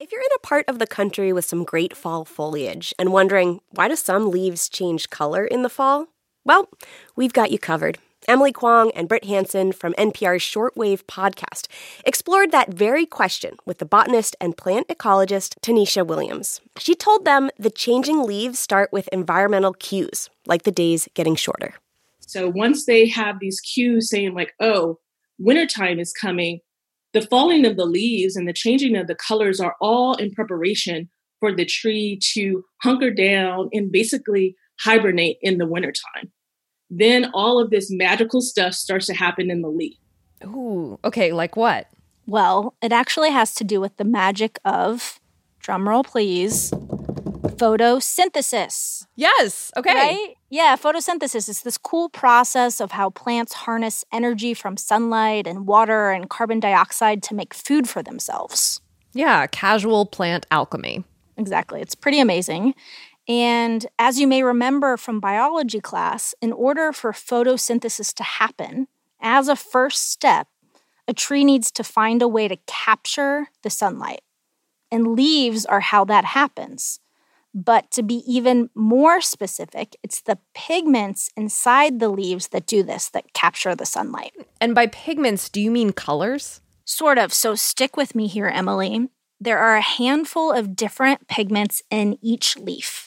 If you're in a part of the country with some great fall foliage and wondering, why do some leaves change color in the fall? Well, we've got you covered. Emily Kwong and Britt Hansen from NPR's Shortwave podcast explored that very question with the botanist and plant ecologist Tanisha Williams. She told them the changing leaves start with environmental cues, like the days getting shorter. So once they have these cues saying like, oh, wintertime is coming, the falling of the leaves and the changing of the colors are all in preparation for the tree to hunker down and basically hibernate in the wintertime. Then all of this magical stuff starts to happen in the leaf. Ooh, okay, like what? Well, it actually has to do with the magic of, drumroll please, photosynthesis. Yes, okay. Right? Yeah, photosynthesis is this cool process of how plants harness energy from sunlight and water and carbon dioxide to make food for themselves. Yeah, casual plant alchemy. Exactly. It's pretty amazing. And as you may remember from biology class, in order for photosynthesis to happen, as a first step, a tree needs to find a way to capture the sunlight. And leaves are how that happens. But to be even more specific, it's the pigments inside the leaves that do this, that capture the sunlight. And by pigments, do you mean colors? Sort of. So stick with me here, Emily. There are a handful of different pigments in each leaf.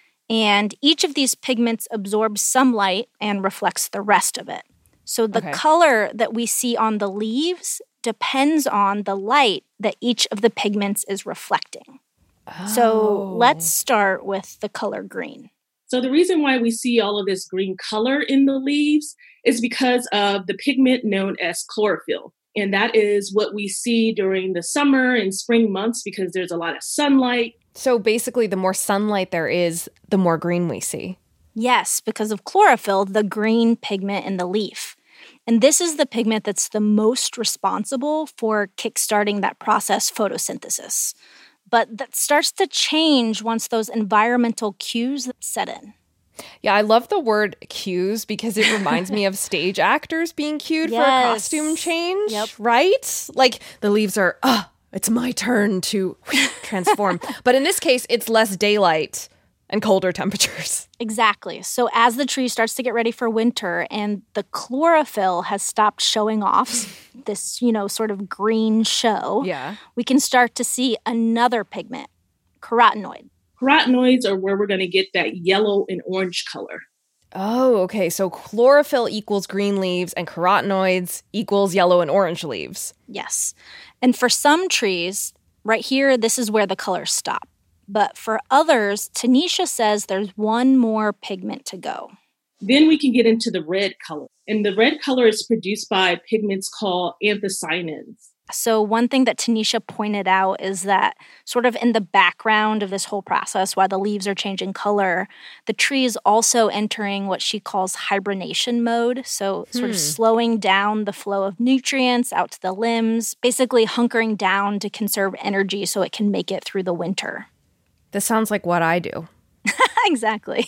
And each of these pigments absorbs some light and reflects the rest of it. So the color that we see on the leaves depends on the light that each of the pigments is reflecting. Oh. So let's start with the color green. So the reason why we see all of this green color in the leaves is because of the pigment known as chlorophyll. And that is what we see during the summer and spring months because there's a lot of sunlight. So basically, the more sunlight there is, the more green we see. Yes, because of chlorophyll, the green pigment in the leaf. And this is the pigment that's the most responsible for kickstarting that process, photosynthesis. But that starts to change once those environmental cues set in. Yeah, I love the word cues because it reminds me of stage actors being cued for a costume change, right? Like the leaves are, it's my turn to transform. But in this case, it's less daylight and colder temperatures. Exactly. So as the tree starts to get ready for winter and the chlorophyll has stopped showing off this, sort of green show, we can start to see another pigment, carotenoid. Carotenoids are where we're going to get that yellow and orange color. Oh, okay. So chlorophyll equals green leaves and carotenoids equals yellow and orange leaves. Yes. And for some trees, right here, this is where the colors stop. But for others, Tanisha says there's one more pigment to go. Then we can get into the red color. And the red color is produced by pigments called anthocyanins. So one thing that Tanisha pointed out is that sort of in the background of this whole process, while the leaves are changing color, the tree is also entering what she calls hibernation mode. So sort of slowing down the flow of nutrients out to the limbs, basically hunkering down to conserve energy so it can make it through the winter. This sounds like what I do. Exactly.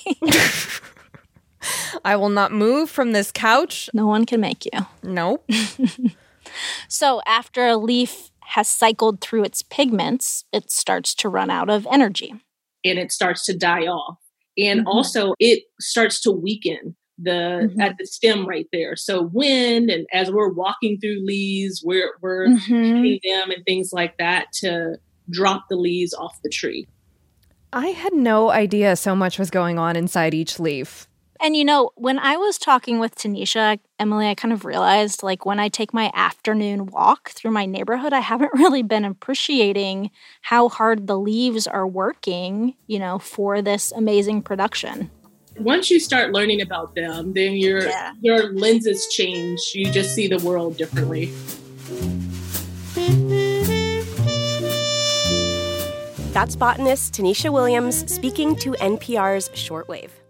I will not move from this couch. No one can make you. Nope. So after a leaf has cycled through its pigments, it starts to run out of energy. And it starts to die off. And also it starts to weaken at the stem right there. So wind, and as we're walking through leaves, we're hitting them and things like that to drop the leaves off the tree. I had no idea so much was going on inside each leaf. And when I was talking with Tanisha, Emily, I kind of realized, when I take my afternoon walk through my neighborhood, I haven't really been appreciating how hard the leaves are working, for this amazing production. Once you start learning about them, then your lenses change. You just see the world differently. That's botanist Tanisha Williams speaking to NPR's Shortwave.